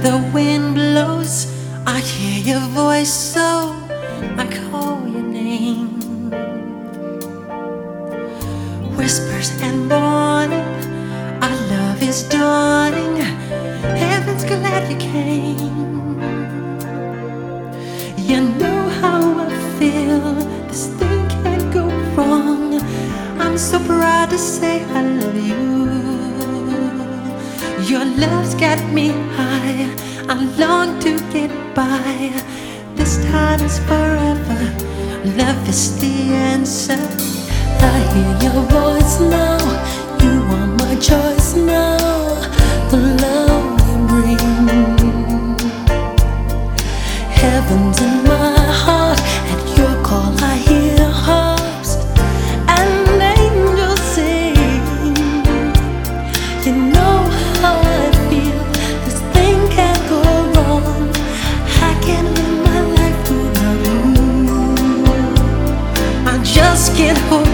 the wind blows, I hear your voice, so I call your name. Whispers and warning, our love is dawning. Heaven's glad you came. You know how I feel, this thing can't go wrong. I'm so proud to say I love you. Your love's got me high, I long to get by. This time is forever, love is the answer. I hear your voice now, you are my choice now. The love you bring, heaven's in my heart. At your call I hear harps and angels sing. You know how I feel, this thing can't go wrong. I can't live my life without you. I just can't hold